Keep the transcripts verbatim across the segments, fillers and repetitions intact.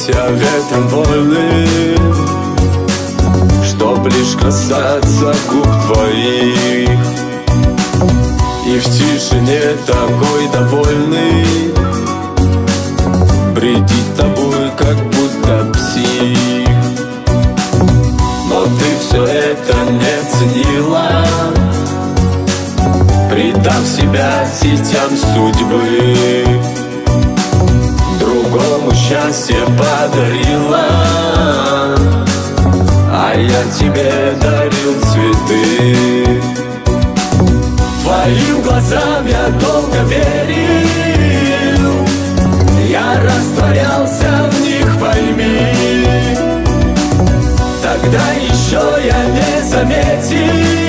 объятия ветром вольны, чтоб лишь касаться губ твоих. И в тишине такой довольный бредить тобой, как будто псих. Но ты все это не ценила, предав себя сетям судьбы. Другому счастье подарила, а я тебе дарил цветы. Твоим глазам я долго верил, я растворялся в них, пойми. Тогда еще я не заметил,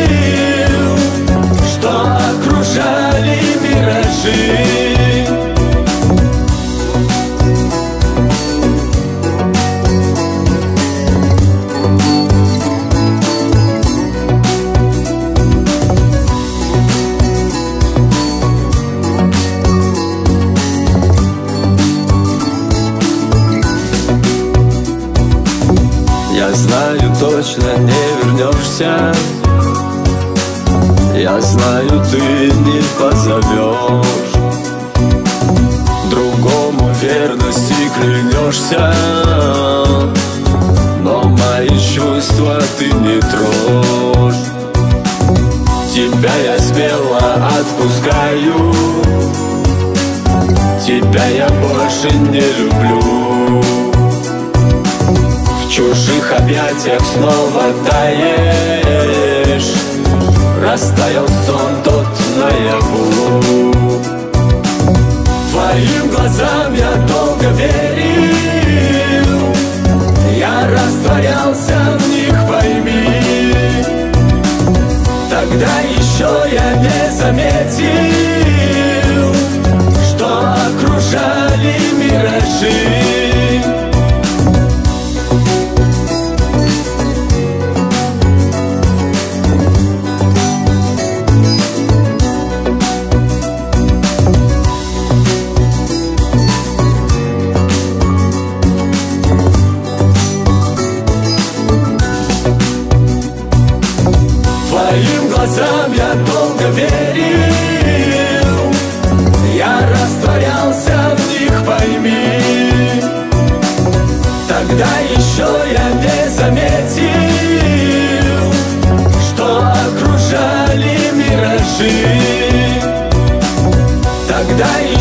что окружали миражи. Я знаю, точно не вернешься, я знаю, ты не позовешь, другому верности клянешься, но мои чувства ты не трожь. Тебя я смело отпускаю, тебя я больше не люблю. В чужих объятиях снова таешь, растаял сон тот наяву. Твоим глазам я долго верил, я растворялся в них, пойми. Тогда еще я не заметил, что окружали миражи. Твоим глазам я долго верил, я растворялся в них, пойми. Тогда еще я не заметил, что окружали миражи. Тогда